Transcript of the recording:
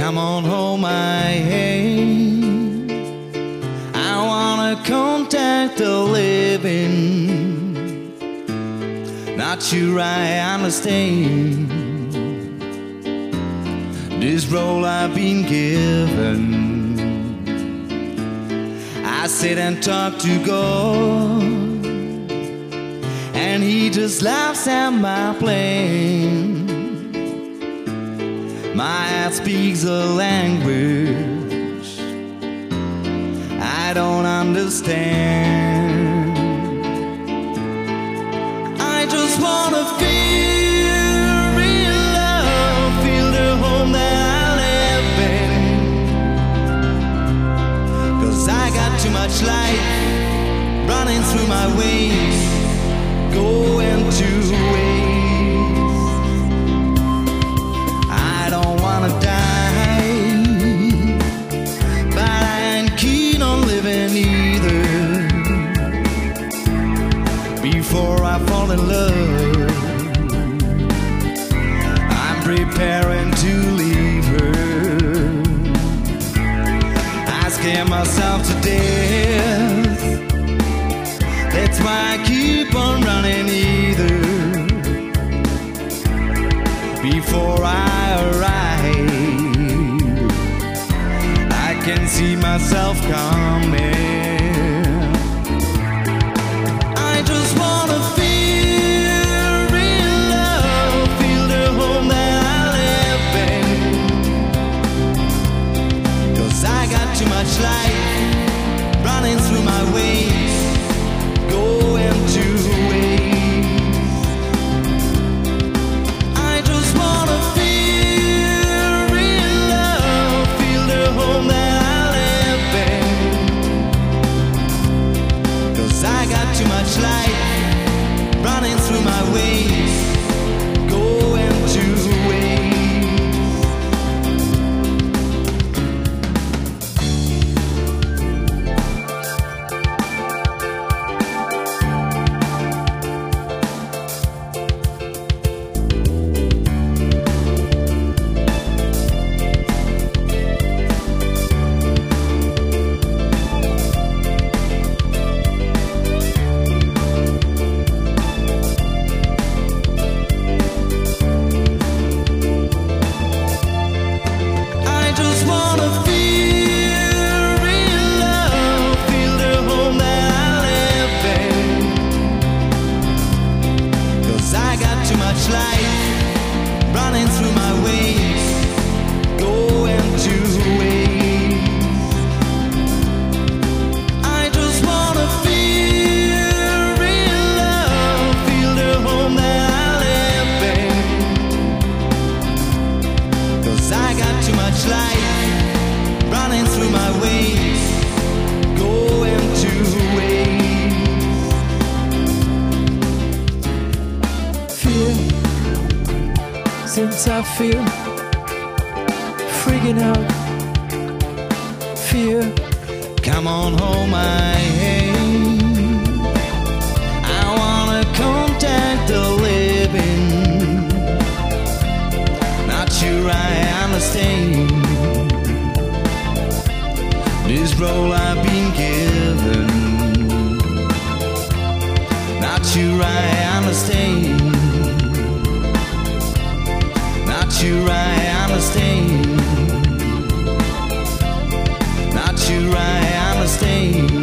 Come on, hold my hand. I wanna contact the living. Not sure I understand this role I've been given. I sit and talk to God, and He just laughs at my plan. My heart speaks a language I don't understand. I just wanna feel real love, feel the home that I live in. 'Cause I got too much life running through my veins, going to waste. I don't wanna die, but I ain't keen on living either. Before I fall in love, I'm preparing to leave her. I scare myself to death, that's why I keep on running either. Before I arrive, I can see myself coming. I just wanna feel real love, feel the home that I live in. 'Cause I got too much life running through my veins, going to waste. I just wanna feel real love, feel the home that I live in. 'Cause I got too much life running through my veins, going to waste. I just wanna feel real love, feel the home that I live in. 'Cause I got too much life running through my veins, going to waste. I just wanna feel real love, feel the home that I live in. 'Cause I got too much life running through my veins, going to waste. Fear, since I feel freaking out. Fear, Come on, hold my hand. I wanna contact the living. Not sure I understand this role I've been given. Not sure I understand. Not sure I understand. Not sure I understand.